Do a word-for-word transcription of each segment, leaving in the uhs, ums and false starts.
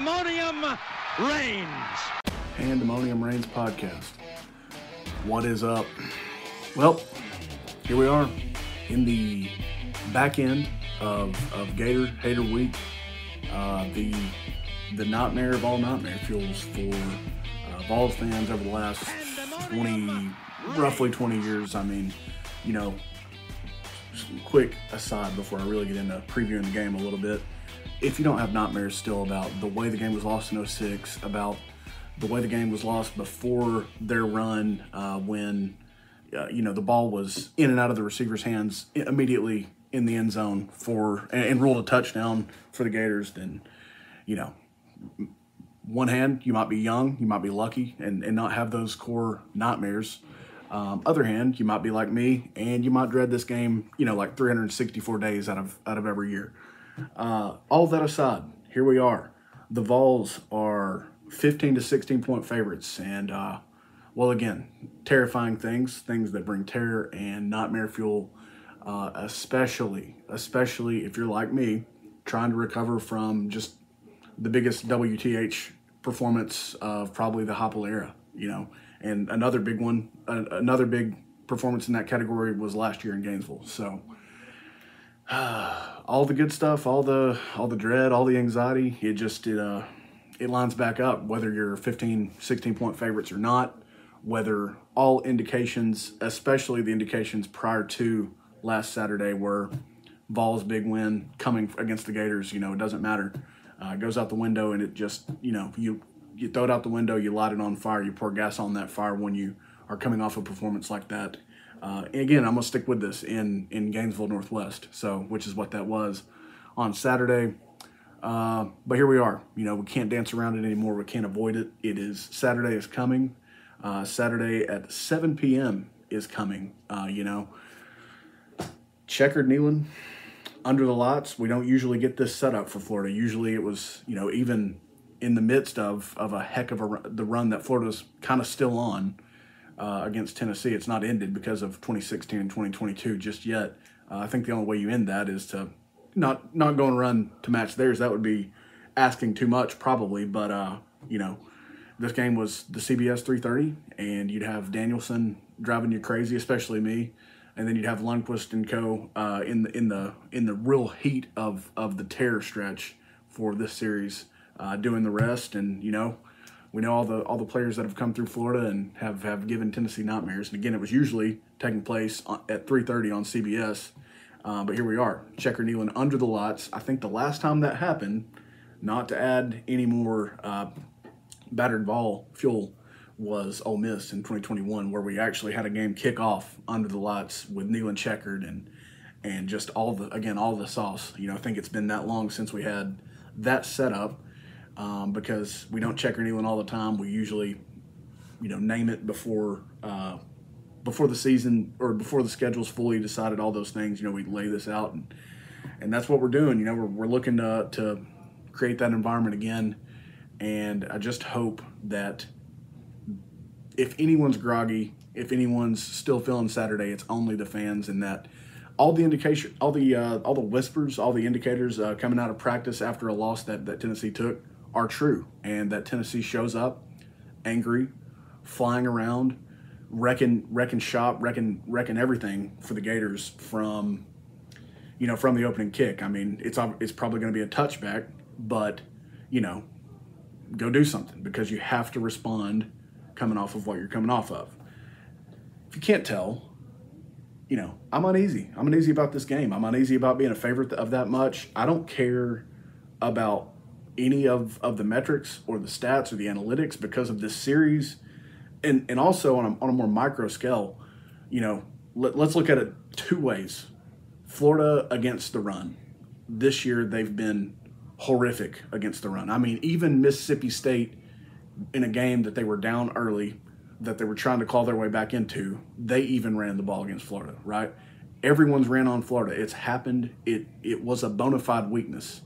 Pandemonium reigns. Pandemonium Reigns podcast. What is up? Well, here we are in the back end of, of Gator Hater Week. Uh, the the nightmare of all nightmare fuels for uh, Vols fans over the last twenty, roughly twenty years. I mean, you know, just a quick aside before I really get into previewing the game a little bit. If you don't have nightmares still about the way the game was lost in oh six, about the way the game was lost before their run uh, when, uh, you know, the ball was in and out of the receiver's hands immediately in the end zone for and, and ruled a touchdown for the Gators, then, you know, one hand, you might be young, you might be lucky and, and not have those core nightmares. Um, other hand, you might be like me and you might dread this game, you know, like three hundred sixty-four days out of out of every year. Uh, all that aside, here we are. The Vols are fifteen to sixteen point favorites, and uh, well, again, terrifying things, things that bring terror and nightmare fuel, uh, especially, especially if you're like me, trying to recover from just the biggest W T H performance of probably the Heupel era, you know, and another big one, uh, another big performance in that category was last year in Gainesville. So. all the good stuff, all the all the dread, all the anxiety, it just it uh it lines back up whether you're fifteen, sixteen point favorites or not, whether all indications, especially the indications prior to last Saturday were Vols' big win coming against the Gators, you know, it doesn't matter. Uh, it goes out the window and it just, you know, you you throw it out the window, you light it on fire, you pour gas on that fire when you are coming off a performance like that. Uh, again, I'm going to stick with this in, in Gainesville Northwest, so which is what that was on Saturday. Uh, but here we are. You know, we can't dance around it anymore. We can't avoid it. It is Saturday is coming. Uh, Saturday at seven p.m. is coming. Uh, you know, checkered kneeling under the lights. We don't usually get this set up for Florida. Usually it was, you know, even in the midst of, of a heck of a run, the run that Florida's kind of still on. Uh, against Tennessee. It's not ended because of twenty sixteen and twenty twenty-two just yet. Uh, I think the only way you end that is to not not go and run to match theirs. That would be asking too much probably, but, uh, you know, this game was the C B S three thirty, and you'd have Danielson driving you crazy, especially me, and then you'd have Lundquist and co. Uh, in the in the in the real heat of, of the terror stretch for this series, uh, doing the rest, and, you know, we know all the all the players that have come through Florida and have, have given Tennessee nightmares. And again, it was usually taking place at three thirty on C B S. Uh, but here we are, checker kneeling under the lights. I think the last time that happened, not to add any more uh, battered ball fuel, was Ole Miss in twenty twenty-one, where we actually had a game kick off under the lights with kneeling checkered and and just all the again all the sauce. You know, I think it's been that long since we had that setup. Um, because we don't checker kneeling all the time. We usually, you know, name it before uh, before the season or before the schedule's fully decided, all those things. You know, we lay this out, and and that's what we're doing. You know, we're, we're looking to, to create that environment again, and I just hope that if anyone's groggy, if anyone's still feeling Saturday, it's only the fans, and that all the indication, all the uh, all the whispers, all the indicators uh, coming out of practice after a loss that, that Tennessee took are true, and that Tennessee shows up angry, flying around, wrecking, wrecking shop, wrecking, wrecking everything for the Gators from, you know, from the opening kick. I mean, it's it's probably going to be a touchback, but, you know, go do something, because you have to respond coming off of what you're coming off of. If you can't tell, you know, I'm uneasy. I'm uneasy about this game. I'm uneasy about being a favorite of that much. I don't care about any of, of the metrics or the stats or the analytics because of this series. And and also on a, on a more micro scale, you know, let, let's look at it two ways. Florida against the run. This year they've been horrific against the run. I mean, even Mississippi State, in a game that they were down early, that they were trying to call their way back into, they even ran the ball against Florida, right? Everyone's ran on Florida. It's happened. It it was a bona fide weakness.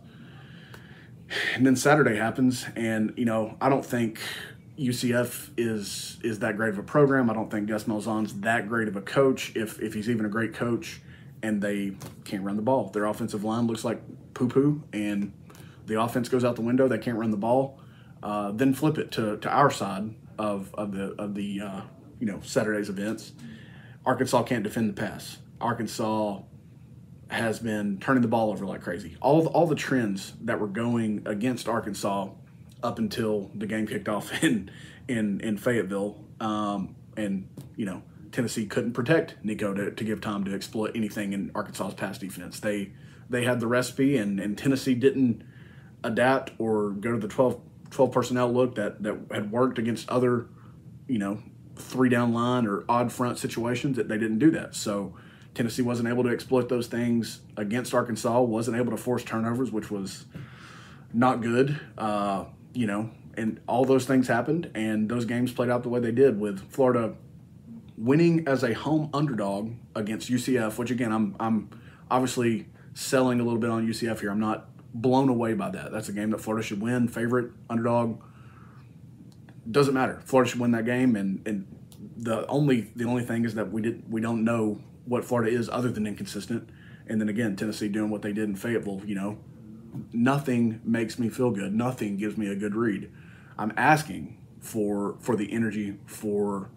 And then Saturday happens, and, you know, I don't think U C F is is that great of a program. I don't think Gus Malzahn's that great of a coach, if if he's even a great coach, and they can't run the ball. Their offensive line looks like poo-poo, and the offense goes out the window, they can't run the ball, uh, then flip it to, to our side of, of the, of the uh, you know, Saturday's events. Arkansas can't defend the pass. Arkansas has been turning the ball over like crazy. All the, all the trends that were going against Arkansas up until the game kicked off in in, in Fayetteville, um, and, you know, Tennessee couldn't protect Nico to, to give time to exploit anything in Arkansas's pass defense. They they had the recipe, and, and Tennessee didn't adapt or go to the twelve, twelve personnel look that, that had worked against other, you know, three down line or odd front situations. That they didn't do that. So Tennessee wasn't able to exploit those things against Arkansas, wasn't able to force turnovers, which was not good, uh, you know, and all those things happened, and those games played out the way they did, with Florida winning as a home underdog against U C F, which, again, I'm I'm obviously selling a little bit on U C F here. I'm not blown away by that. That's a game that Florida should win. Favorite, underdog, doesn't matter. Florida should win that game, and, and the only the only thing is that we did we don't know what Florida is other than inconsistent. And then again, Tennessee doing what they did in Fayetteville, you know, nothing makes me feel good. Nothing gives me a good read. I'm asking for for the energy, for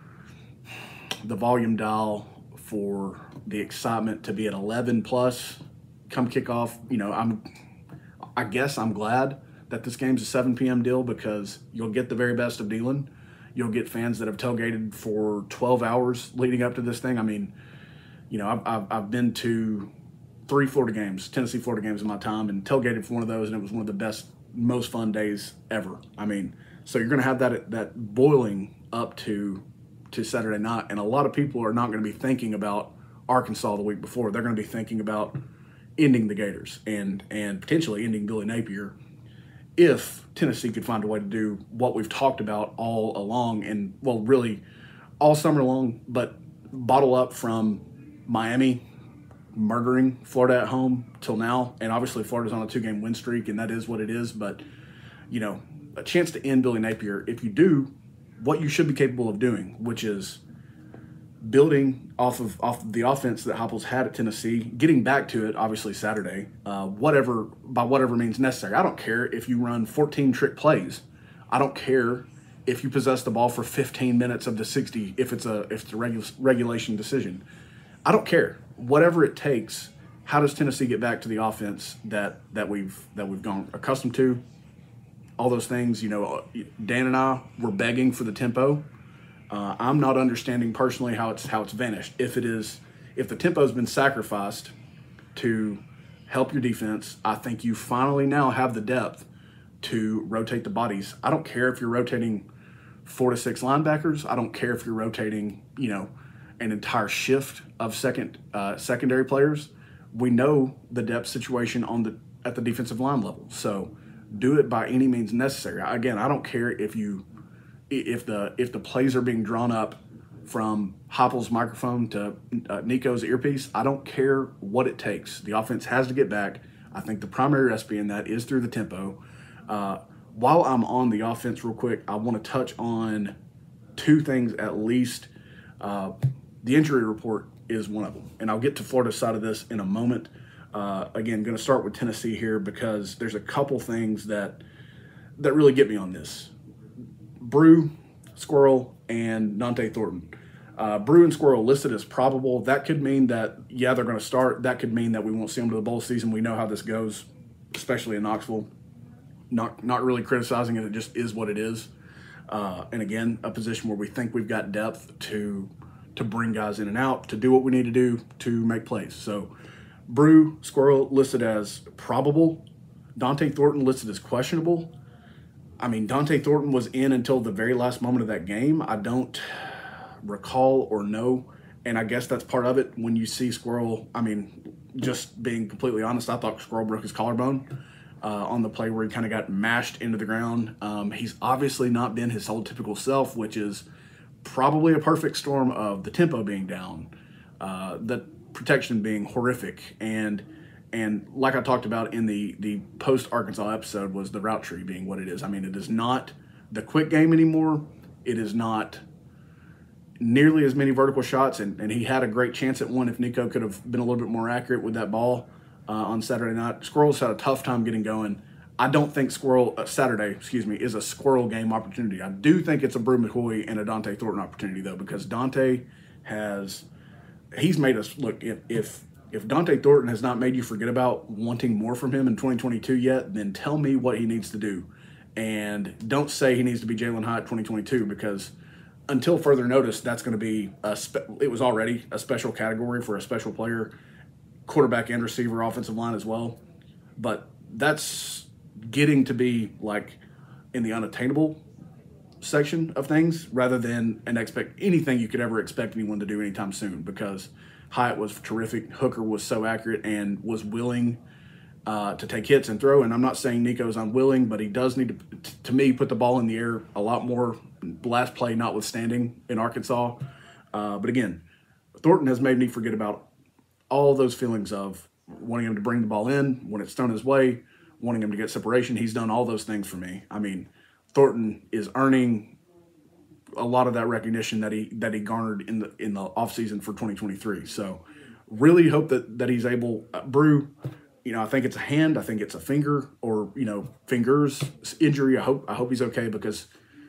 the volume dial, for the excitement to be at eleven plus come kickoff. You know, I'm, I guess I'm glad that this game's a seven p.m. deal, because you'll get the very best of Neyland. You'll get fans that have tailgated for twelve hours leading up to this thing. I mean, you know, I've, I've, I've been to three Florida games, Tennessee Florida games in my time, and tailgated for one of those, and it was one of the best, most fun days ever. I mean, so you're going to have that that boiling up to to Saturday night, and a lot of people are not going to be thinking about Arkansas the week before. They're going to be thinking about ending the Gators and and potentially ending Billy Napier, if Tennessee could find a way to do what we've talked about all along, and, well, really all summer long, but bottle up from Miami murdering Florida at home till now. And obviously Florida's on a two-game win streak, and that is what it is. But, you know, a chance to end Billy Napier, if you do what you should be capable of doing, which is building off of off the offense that Heupel's had at Tennessee, getting back to it, obviously Saturday, uh, whatever by whatever means necessary. I don't care if you run fourteen trick plays. I don't care if you possess the ball for fifteen minutes of the sixty, if it's a if it's a regu- regulation decision. I don't care. Whatever it takes. How does Tennessee get back to the offense that that we've that we've gone accustomed to? All those things, you know, Dan and I were begging for the tempo. Uh, I'm not understanding personally how it's how it's vanished. If it is, if the tempo has been sacrificed to help your defense, I think you finally now have the depth to rotate the bodies. I don't care if you're rotating four to six linebackers. I don't care if you're rotating, you know, an entire shift of second uh, secondary players. We know the depth situation on the at the defensive line level, so do it by any means necessary. Again, I don't care if you if the if the plays are being drawn up from Heupel's microphone to uh, Nico's earpiece. I don't care what it takes. The offense has to get back. I think the primary recipe in that is through the tempo. Uh, while I'm on the offense real quick, I want to touch on two things at least. Uh, the injury report is one of them, and I'll get to Florida's side of this in a moment. Uh, again, going to start with Tennessee here, because there's a couple things that that really get me on this. Bru, Squirrel, and Dante Thornton. Uh, Bru and Squirrel listed as probable. That could mean that, yeah, they're going to start. That could mean that we won't see them to the bowl season. We know how this goes, especially in Knoxville. Not not really criticizing it. It just is what it is. Uh, and again, a position where we think we've got depth to to bring guys in and out, to do what we need to do to make plays. So Bru, Squirrel listed as probable. Dante Thornton listed as questionable. I mean, Dante Thornton was in until the very last moment of that game. I don't recall or know, and I guess that's part of it. When you see Squirrel, I mean, just being completely honest, I thought Squirrel broke his collarbone uh, on the play where he kind of got mashed into the ground. Um, he's obviously not been his whole typical self, which is probably a perfect storm of the tempo being down, uh, the protection being horrific, and and like I talked about in the the post Arkansas episode, was the route tree being what it is. I mean, it is not the quick game anymore. It is not nearly as many vertical shots, and, and he had a great chance at one if Nico could have been a little bit more accurate with that ball uh, on Saturday night. Squirrels had a tough time getting going. I don't think Squirrel uh, Saturday, excuse me, is a Squirrel game opportunity. I do think it's a Bru McCoy and a Dante Thornton opportunity though, because Dante has he's made us look. If if if Dante Thornton has not made you forget about wanting more from him in twenty twenty-two yet, then tell me what he needs to do, and don't say he needs to be Jalen Hyatt twenty twenty-two, because until further notice, that's going to be a spe- it was already a special category for a special player, quarterback and receiver, offensive line as well. But that's getting to be like in the unattainable section of things rather than an expect anything you could ever expect anyone to do anytime soon, because Hyatt was terrific. Hooker was so accurate and was willing uh, to take hits and throw. And I'm not saying Nico's unwilling, but he does need to, to me, put the ball in the air a lot more. Last play notwithstanding in Arkansas. Uh, but again, Thornton has made me forget about all those feelings of wanting him to bring the ball in when it's thrown his way, wanting him to get separation. He's done all those things for me. I mean, Thornton is earning a lot of that recognition that he that he garnered in the in the offseason for twenty twenty-three. So really hope that that he's able uh, Bru, you know, I think it's a hand, I think it's a finger or, you know, fingers injury. I hope I hope he's okay, because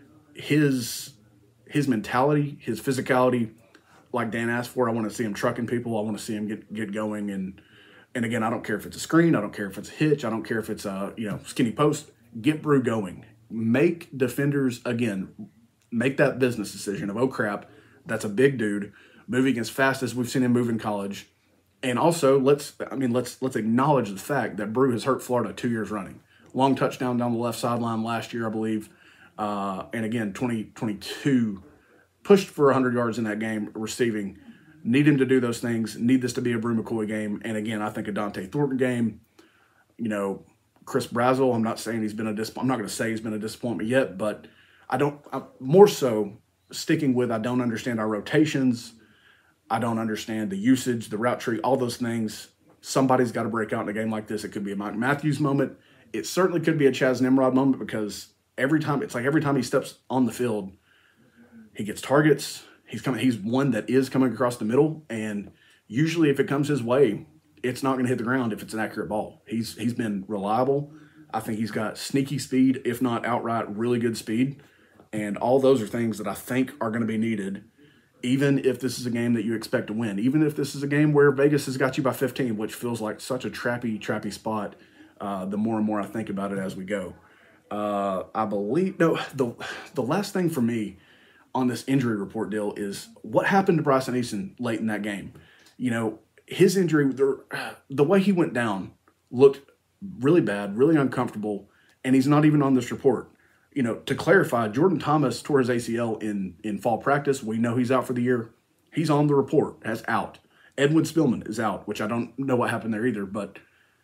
his his mentality, his physicality, like Dan asked for, I want to see him trucking people. I want to see him get get going. And and again, I don't care if it's a screen, I don't care if it's a hitch, I don't care if it's a, you know, skinny post. Get Bru going. Make defenders, again, make that business decision of, oh crap, that's a big dude moving as fast as we've seen him move in college. And also, let's I mean let's let's acknowledge the fact that Bru has hurt Florida two years running. Long touchdown down the left sideline last year, I believe. Uh, and again, twenty twenty-two pushed for one hundred yards in that game receiving. Need him to do those things. Need this to be a Bru McCoy game. And again, I think a Dante Thornton game. You know, Chris Brazzell, I'm not saying he's been a dis- I'm not going to say he's been a disappointment yet, but I don't. I'm more so sticking with I don't understand our rotations. I don't understand the usage, the route tree, all those things. Somebody's got to break out in a game like this. It could be a Mike Matthews moment. It certainly could be a Chaz Nimrod moment, because every time, it's like every time he steps on the field, he gets targets. He's coming. He's one that is coming across the middle, and usually, if it comes his way, it's not going to hit the ground if it's an accurate ball. He's he's been reliable. I think he's got sneaky speed, if not outright really good speed, and all those are things that I think are going to be needed, even if this is a game that you expect to win. Even if this is a game where Vegas has got you by fifteen, which feels like such a trappy, trappy spot. Uh, the more and more I think about it as we go. Uh, I believe, no, the the last thing for me on this injury report deal is what happened to Bryson Eason late in that game. You know, his injury, the, the way he went down looked really bad, really uncomfortable, and he's not even on this report. You know, to clarify, Jordan Thomas tore his A C L in, in fall practice. We know he's out for the year. He's on the report as out. Edwin Spillman is out, which I don't know what happened there either, but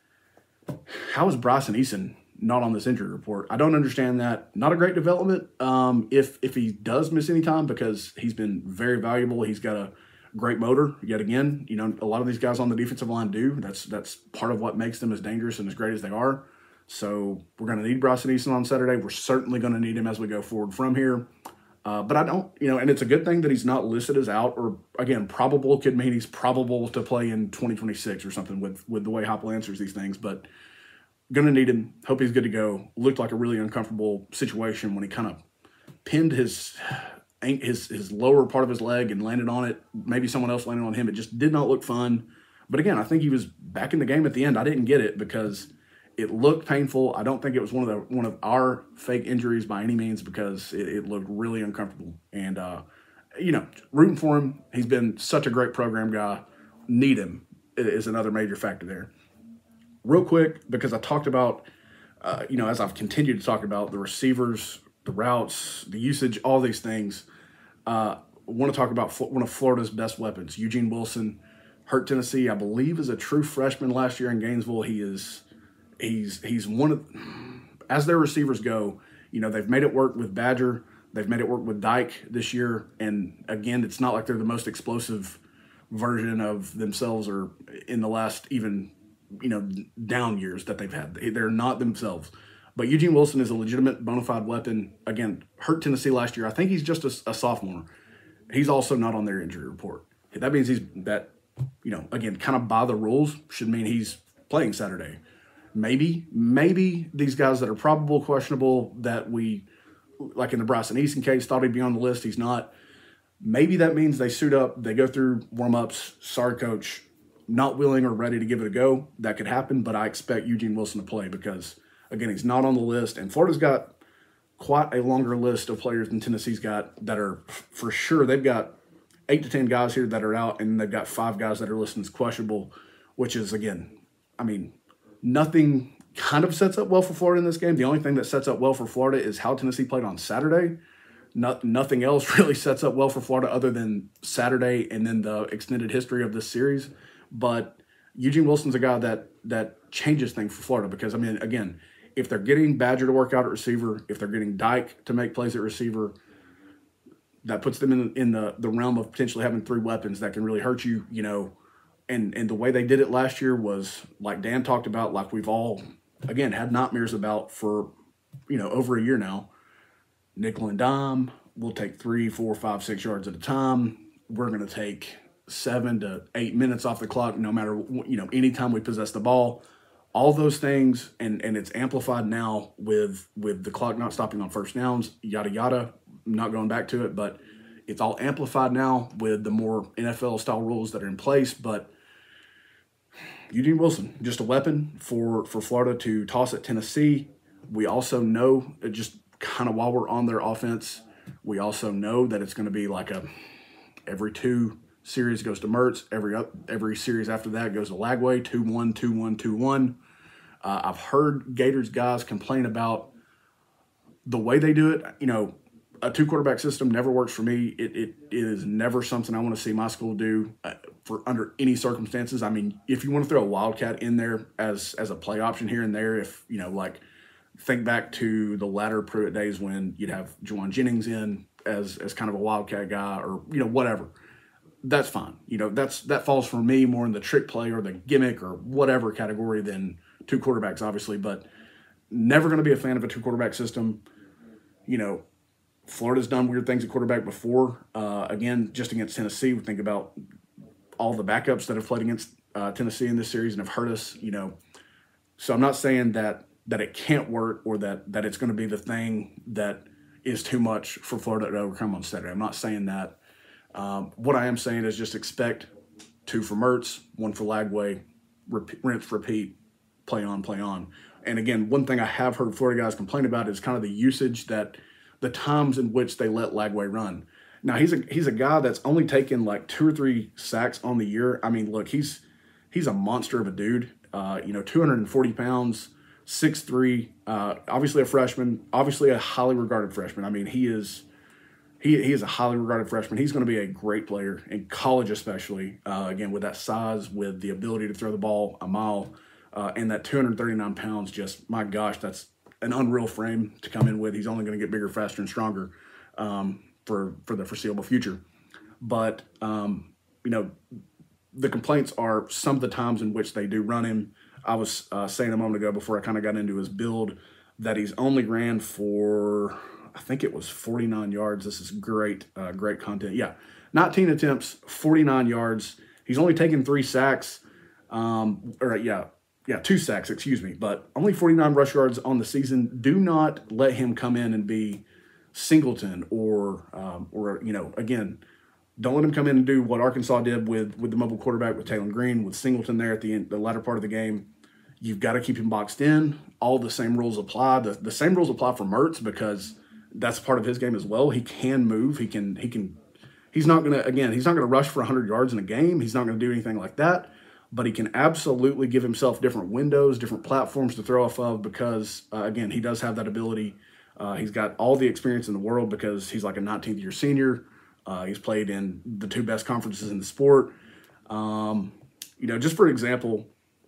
how is Bryson Eason not on this injury report? I don't understand that. Not a great development um, if if he does miss any time, because he's been very valuable. He's got a great motor. Yet again, you know, a lot of these guys on the defensive line do. That's that's part of what makes them as dangerous and as great as they are. So we're going to need Bryson Eason on Saturday. We're certainly going to need him as we go forward from here. Uh, but I don't, you know, and it's a good thing that he's not listed as out, or again, probable could mean he's probable to play in twenty twenty-six or something with, with the way Heupel answers these things, but going to need him. Hope he's good to go. Looked like a really uncomfortable situation when he kind of pinned his, his, his lower part of his leg and landed on it. Maybe someone else landed on him. It just did not look fun. But again, I think he was back in the game at the end. I didn't get it because it looked painful. I don't think it was one of the one of our fake injuries by any means, because it, it looked really uncomfortable. And, uh, you know, rooting for him. He's been such a great program guy. Need him is another major factor there. Real quick, because I talked about, uh, you know, as I've continued to talk about the receivers, the routes, the usage, all these things, uh, I want to talk about one of Florida's best weapons, Eugene Wilson. Hurt Tennessee, I believe, is a true freshman last year in Gainesville. He is... He's he's one of, as their receivers go, you know, they've made it work with Badger. They've made it work with Dyke this year. And again, it's not like they're the most explosive version of themselves or in the last even, you know, down years that they've had. They're not themselves. But Eugene Wilson is a legitimate bona fide weapon. Again, hurt Tennessee last year. I think he's just a, a sophomore. He's also not on their injury report. That means he's, that, you know, again, kind of by the rules should mean he's playing Saturday. maybe, maybe these guys that are probable, questionable, that we, like in the Bryson Easton case, thought he'd be on the list, he's not. Maybe that means they suit up, they go through warm-ups, sorry, coach, not willing or ready to give it a go. That could happen, but I expect Eugene Wilson to play because, again, he's not on the list, and Florida's got quite a longer list of players than Tennessee's got that are, for sure, they've got eight to ten guys here that are out, and they've got five guys that are listed as questionable, which is, again, I mean, nothing kind of sets up well for Florida in this game. The only thing that sets up well for Florida is how Tennessee played on Saturday. Not, nothing else really sets up well for Florida other than Saturday and then the extended history of this series. But Eugene Wilson's a guy that that changes things for Florida because, I mean, again, if they're getting Badger to work out at receiver, if they're getting Dyke to make plays at receiver, that puts them in, in the, the realm of potentially having three weapons that can really hurt you, you know. And, and the way they did it last year was, like Dan talked about, like we've all, again, had nightmares about for, you know, over a year now. Nickel and dime, we'll take three, four, five, six yards at a time. We're going to take seven to eight minutes off the clock, no matter, you know, anytime we possess the ball. All those things, and, and it's amplified now with, with the clock not stopping on first downs, yada, yada. I'm not going back to it, but it's all amplified now with the more N F L-style rules that are in place. But Eugene Wilson, just a weapon for, for Florida to toss at Tennessee. We also know, just kind of while we're on their offense, we also know that it's going to be like a every two series goes to Mertz, every up, every series after that goes to Lagway, two one, two one, two one. Uh, I've heard Gators guys complain about the way they do it. You know, a two-quarterback system never works for me. It, it, it is never something I want to see my school do uh, for under any circumstances. I mean, if you want to throw a Wildcat in there as as a play option here and there, if, you know, like think back to the latter Pruitt days when you'd have Juwan Jennings in as as kind of a Wildcat guy or, you know, whatever. That's fine. You know, that's that falls for me more in the trick play or the gimmick or whatever category than two quarterbacks, obviously. But never going to be a fan of a two-quarterback system. You know, Florida's done weird things at quarterback before. Uh, again, just against Tennessee, we think about all the backups that have played against uh, Tennessee in this series and have hurt us, you know. So I'm not saying that that it can't work or that that it's going to be the thing that is too much for Florida to overcome on Saturday. I'm not saying that. Um, what I am saying is just expect two for Mertz, one for Lagway, repeat, rinse, repeat, play on, play on. And again, one thing I have heard Florida guys complain about is kind of the usage that the times in which they let Lagway run. Now, he's a he's a guy that's only taken like two or three sacks on the year. I mean, look, he's he's a monster of a dude. Uh, you know, two hundred forty pounds, six three, uh, obviously a freshman, obviously a highly regarded freshman. I mean, he is he he is a highly regarded freshman. He's going to be a great player in college, especially uh, again with that size, with the ability to throw the ball a mile, uh, and that two hundred thirty-nine pounds. Just my gosh, that's an unreal frame to come in with. He's only going to get bigger, faster, and stronger um, for for the foreseeable future. But um, you know, the complaints are some of the times in which they do run him. I was uh, saying a moment ago before I kind of got into his build that he's only ran for, I think it was forty-nine yards. This is great, uh, great content. Yeah, nineteen attempts, forty-nine yards. He's only taken three sacks, um, or yeah, yeah, two sacks, excuse me, but only forty-nine rush yards on the season. Do not let him come in and be Singleton or, um, or you know, again, don't let him come in and do what Arkansas did with, with the mobile quarterback with Taylor Green, with Singleton there at the end, the latter part of the game. You've got to keep him boxed in. All the same rules apply. The, the same rules apply for Mertz because that's part of his game as well. He can move. He can. He can. He's not going to. Again, he's not going to rush for one hundred yards in a game. He's not going to do anything like that. But he can absolutely give himself different windows, different platforms to throw off of because, uh, again, he does have that ability. Uh, he's got all the experience in the world because he's like a nineteenth year senior. Uh, he's played in the two best conferences in the sport. Um, you know, just for example,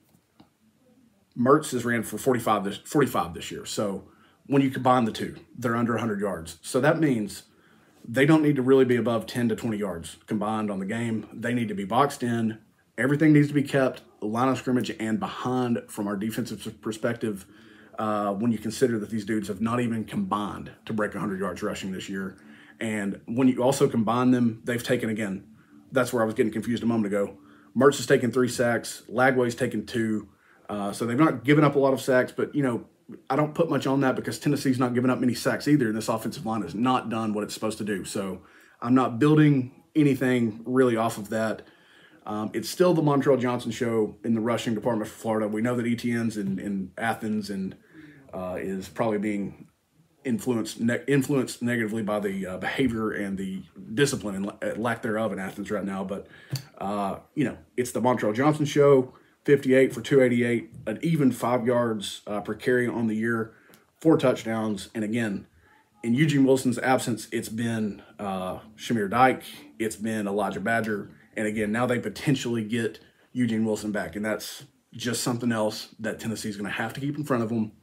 Mertz has ran for forty-five this, forty-five this year. So when you combine the two, they're under one hundred yards. So that means they don't need to really be above ten to twenty yards combined on the game. They need to be boxed in. Everything needs to be kept line of scrimmage and behind from our defensive perspective uh, when you consider that these dudes have not even combined to break one hundred yards rushing this year. And when you also combine them, they've taken, again, that's where I was getting confused a moment ago. Mertz has taken three sacks. Lagway's taken two. Uh, so they've not given up a lot of sacks, but, you know, I don't put much on that because Tennessee's not giving up many sacks either, and this offensive line has not done what it's supposed to do. So I'm not building anything really off of that. Um, it's still the Montrell Johnson show in the rushing department for Florida. We know that E T N's in, in Athens and uh, is probably being influenced ne- influenced negatively by the uh, behavior and the discipline and la- lack thereof in Athens right now. But, uh, you know, it's the Montrell Johnson show. fifty-eight for two eighty-eight, an even five yards uh, per carry on the year, four touchdowns. And again, in Eugene Wilson's absence, it's been uh, Shamir Dyke, it's been Elijah Badger. And again, now they potentially get Eugene Wilson back. And that's just something else that Tennessee's going to have to keep in front of them.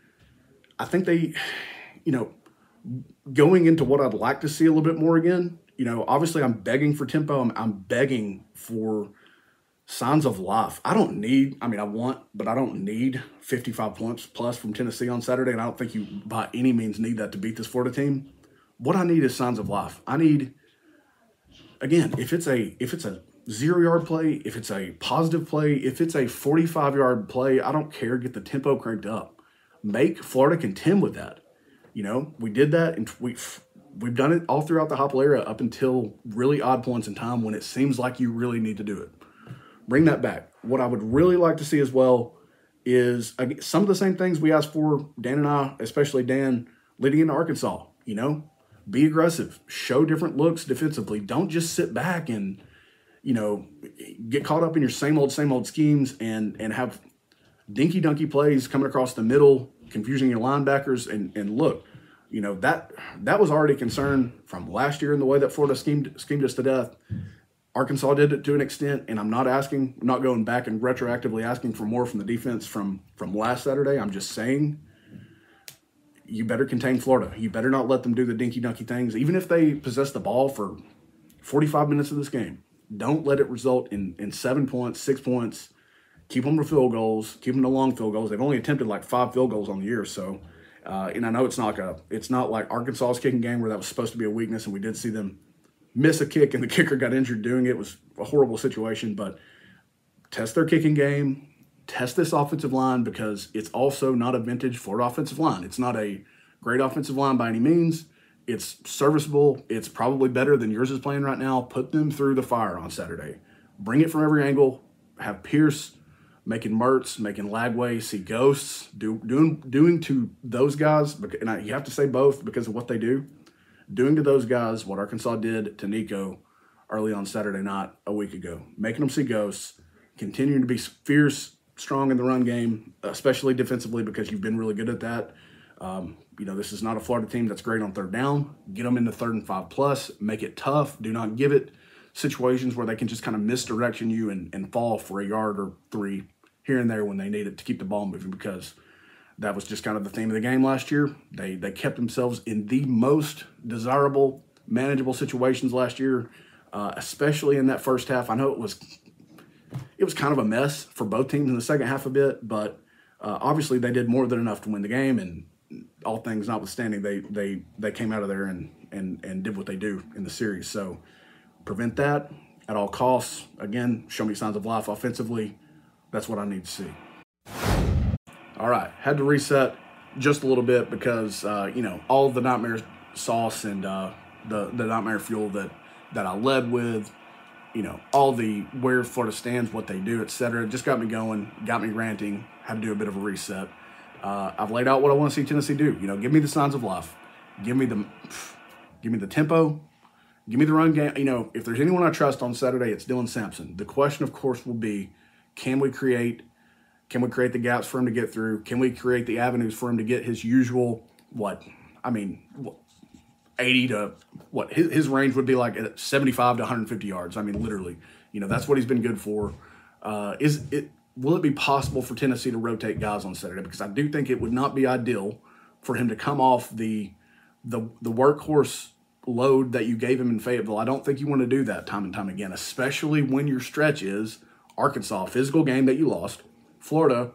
I think they, you know, going into what I'd like to see a little bit more again, you know, obviously I'm begging for tempo. I'm, I'm begging for signs of life. I don't need, I mean, I want, but I don't need fifty-five points plus from Tennessee on Saturday, and I don't think you by any means need that to beat this Florida team. What I need is signs of life. I need, again, if it's a if it's a zero-yard play, if it's a positive play, if it's a forty-five-yard play, I don't care. Get the tempo cranked up. Make Florida contend with that. You know, we did that, and we've, we've done it all throughout the Heupel era up until really odd points in time when it seems like you really need to do it. Bring that back. What I would really like to see as well is some of the same things we asked for, Dan and I, especially Dan, leading into Arkansas. You know, be aggressive. Show different looks defensively. Don't just sit back and, you know, get caught up in your same old, same old schemes and and have dinky-dunky plays coming across the middle, confusing your linebackers. And, and look, you know, that that was already a concern from last year in the way that Florida schemed, schemed us to death. Arkansas did it to an extent, and I'm not asking, I'm not going back and retroactively asking for more from the defense from, from last Saturday. I'm just saying you better contain Florida. You better not let them do the dinky-dunky things. Even if they possess the ball for forty-five minutes of this game, don't let it result in, in seven points, six points. Keep them to field goals. Keep them to long field goals. They've only attempted like five field goals on the year, so uh, and I know it's not like a, it's not like Arkansas's kicking game where that was supposed to be a weakness, and we did see them miss a kick and the kicker got injured doing it. It was a horrible situation, but test their kicking game, test this offensive line because it's also not a vintage Florida offensive line. It's not a great offensive line by any means. It's serviceable. It's probably better than yours is playing right now. Put them through the fire on Saturday. Bring it from every angle. Have Pierce making Mertz, making Lagway see ghosts, do, doing doing to those guys, and I, you have to say both because of what they do. Doing to those guys what Arkansas did to Nico early on Saturday night a week ago. Making them see ghosts, continuing to be fierce, strong in the run game, especially defensively because you've been really good at that. Um, you know, this is not a Florida team that's great on third down. Get them into third and five plus. Make it tough. Do not give it situations where they can just kind of misdirection you and, and fall for a yard or three here and there when they need it to keep the ball moving because – that was just kind of the theme of the game last year. They they kept themselves in the most desirable, manageable situations last year, uh, especially in that first half. I know it was it was kind of a mess for both teams in the second half a bit, but uh, obviously they did more than enough to win the game. And all things notwithstanding, they they they came out of there and and and did what they do in the series. So prevent that at all costs. Again, show me signs of life offensively. That's what I need to see. All right, had to reset just a little bit because, uh, you know, all the nightmare sauce and uh, the, the nightmare fuel that, that I led with, you know, all the where Florida stands, what they do, et cetera, just got me going, got me ranting, had to do a bit of a reset. Uh, I've laid out what I want to see Tennessee do. You know, give me the signs of life. Give me the, give me the tempo. Give me the run game. You know, if there's anyone I trust on Saturday, it's Dylan Sampson. The question, of course, will be, can we create Can we create the gaps for him to get through? Can we create the avenues for him to get his usual, what, I mean, eighty to, what, his, his range would be like seventy-five to one hundred fifty yards. I mean, literally, you know, that's what he's been good for. Uh, is it, will it be possible for Tennessee to rotate guys on Saturday? Because I do think it would not be ideal for him to come off the, the, the workhorse load that you gave him in Fayetteville. I don't think you want to do that time and time again, especially when your stretch is Arkansas, physical game that you lost, Florida,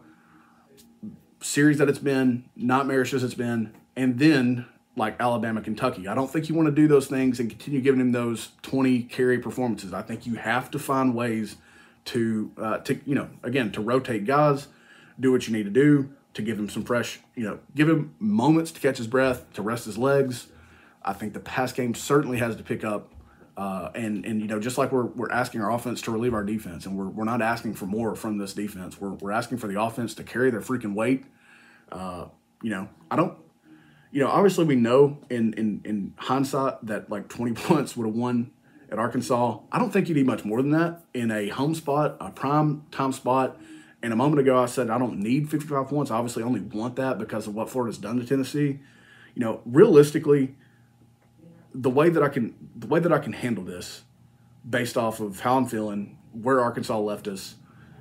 series that it's been, nightmarish as it's been, and then like Alabama, Kentucky. I don't think you want to do those things and continue giving him those twenty carry performances. I think you have to find ways to, uh, to you know, again, to rotate guys. do what you need to do to give him some fresh, you know, give him moments to catch his breath, to rest his legs. I think the pass game certainly has to pick up. Uh, and, and you know, just like we're we're asking our offense to relieve our defense, and we're we're not asking for more from this defense. We're we're asking for the offense to carry their freaking weight. Uh, you know, I don't, you know, obviously we know in, in, in hindsight that like twenty points would have won at Arkansas. I don't think you need much more than that in a home spot, a prime time spot. And a moment ago I said I don't need fifty-five points. I obviously only want that because of what Florida's done to Tennessee. You know, realistically, the way that I can the way that I can handle this based off of how I'm feeling, where Arkansas left us,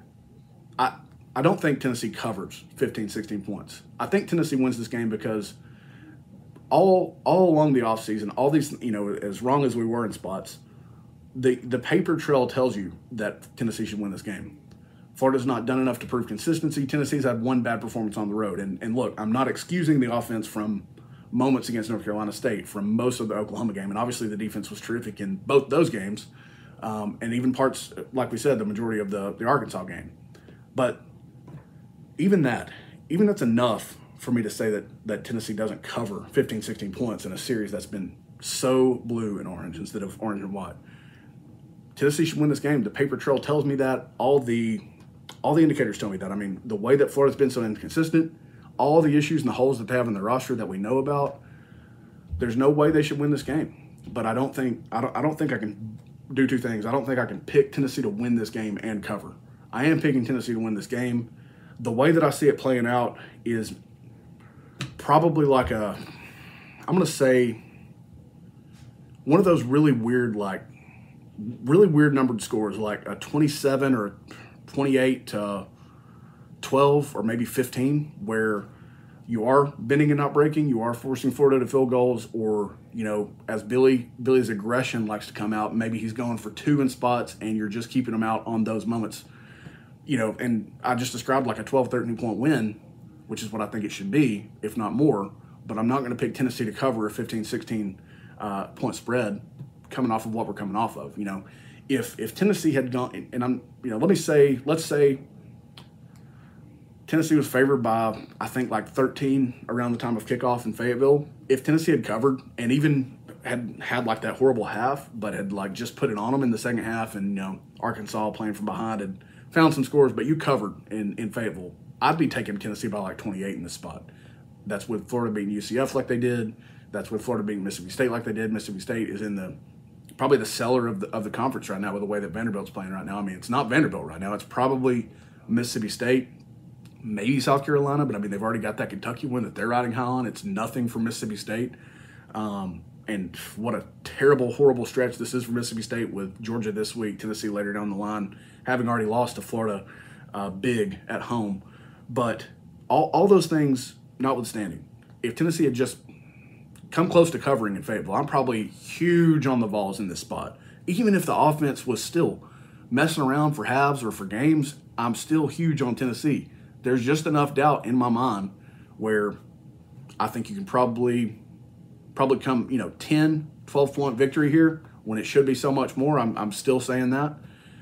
I I don't think Tennessee covers fifteen, sixteen points. I think Tennessee wins this game because all all along the offseason, all these, you know, as wrong as we were in spots, the, the paper trail tells you that Tennessee should win this game. Florida's not done enough to prove consistency. Tennessee's had one bad performance on the road. And, and look, I'm not excusing the offense from moments against North Carolina State, from most of the Oklahoma game. And obviously the defense was terrific in both those games, um, and even parts, like we said, the majority of the, the Arkansas game. But even that, even that's enough for me to say that, that Tennessee doesn't cover fifteen, sixteen points in a series that's been so blue and orange instead of orange and white. Tennessee should win this game. The paper trail tells me that. All the all the indicators tell me that. I mean, the way that Florida's been so inconsistent, all the issues and the holes that they have in their roster that we know about, there's no way they should win this game. But I don't think I don't I don't think I can do two things. I don't think I can pick Tennessee to win this game and cover. I am picking Tennessee to win this game. The way that I see it playing out is probably like a, I'm going to say, one of those really weird, like, really weird numbered scores, like a twenty-seven or twenty-eight to twelve or maybe fifteen, where you are bending and not breaking, you are forcing Florida to field goals, or, you know, as Billy Billy's aggression likes to come out, maybe he's going for two in spots and you're just keeping him out on those moments. You know, and I just described like a twelve, thirteen point win, which is what I think it should be, if not more. But I'm not going to pick Tennessee to cover a fifteen, sixteen uh, point spread coming off of what we're coming off of. You know, if if Tennessee had gone, and I'm, you know, let me say, let's say Tennessee was favored by, I think, like thirteen around the time of kickoff in Fayetteville. If Tennessee had covered and even had had like that horrible half, but had like just put it on them in the second half, and, you know, Arkansas playing from behind had found some scores, but you covered in, in Fayetteville, I'd be taking Tennessee by like twenty-eight in this spot. That's with Florida beating U C F like they did. That's with Florida beating Mississippi State like they did. Mississippi State is in the probably the cellar of the of the conference right now with the way that Vanderbilt's playing right now. I mean, it's not Vanderbilt right now. It's probably Mississippi State, maybe South Carolina, but I mean, they've already got that Kentucky win that they're riding high on. It's nothing for Mississippi State. Um, and what a terrible, horrible stretch this is for Mississippi State with Georgia this week, Tennessee later down the line, having already lost to Florida uh, big at home. But all, all those things notwithstanding, if Tennessee had just come close to covering in Fayetteville, I'm probably huge on the Vols in this spot. Even if the offense was still messing around for halves or for games, I'm still huge on Tennessee. There's just enough doubt in my mind where I think you can probably probably come, you know, ten, twelve point victory here when it should be so much more. I'm, I'm still saying that.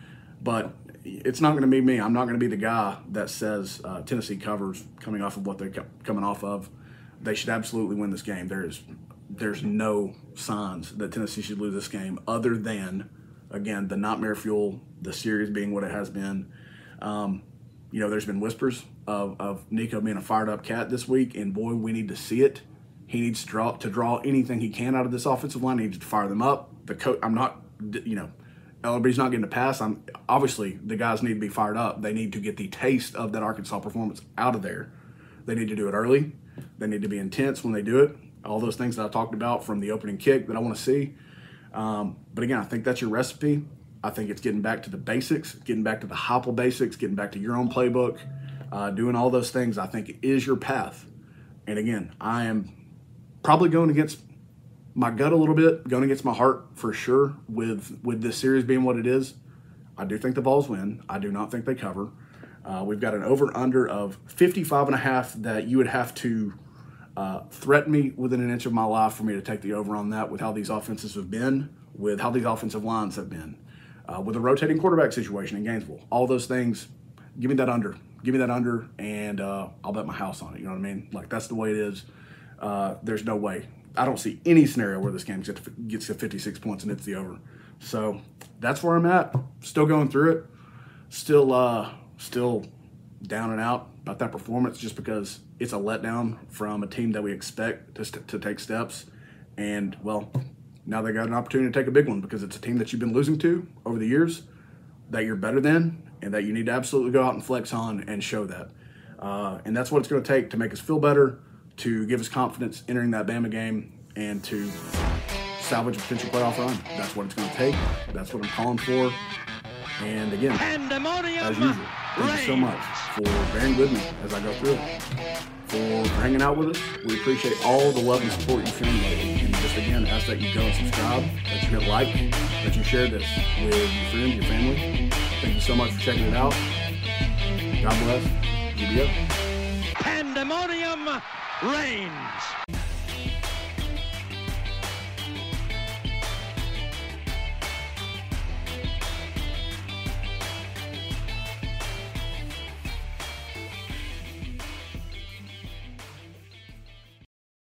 But it's not going to be me. I'm not going to be the guy that says uh, Tennessee covers coming off of what they're coming off of. They should absolutely win this game. There's there's no signs that Tennessee should lose this game other than, again, the nightmare fuel, the series being what it has been. Um, you know, there's been whispers of, of Nico being a fired-up cat this week, and, boy, we need to see it. He needs to draw to draw anything he can out of this offensive line. He needs to fire them up. The coach, I'm not, you know, everybody's not getting a pass. I'm obviously the guys need to be fired up. They need to get the taste of that Arkansas performance out of there. They need to do it early. They need to be intense when they do it. All those things that I talked about from the opening kick that I want to see. Um, but again, I think that's your recipe. I think it's getting back to the basics, getting back to the Heupel basics, getting back to your own playbook, uh, doing all those things. I think is your path. And again, I am probably going against my gut a little bit, going against my heart for sure with, with this series being what it is. I do think the Vols win. I do not think they cover. Uh, we've got an over-under of fifty-five and a half that you would have to uh, threaten me within an inch of my life for me to take the over on that with how these offenses have been, with how these offensive lines have been, uh, with a rotating quarterback situation in Gainesville. All those things, give me that under. give me that under, and uh, I'll bet my house on it. You know what I mean? Like, that's the way it is. Uh, there's no way. I don't see any scenario where this game gets to, gets to fifty-six points and it's the over. So that's where I'm at. Still going through it. Still, uh, still down and out about that performance, just because it's a letdown from a team that we expect to, st- to take steps. And, well, now they got an opportunity to take a big one, because it's a team that you've been losing to over the years, that you're better than, and that you need to absolutely go out and flex on and show that. Uh, and that's what it's going to take to make us feel better, to give us confidence entering that Bama game, and to salvage a potential playoff run. That's what it's going to take. That's what I'm calling for. And again, as usual, thank you so much for bearing with me as I go through it, for, for hanging out with us. We appreciate all the love and support you've shown lately. And just again, ask that you go and subscribe, that you hit like, that you share this with your friends, your family. Thank you so much for checking it out. God bless. G B O. Pandemonium reigns.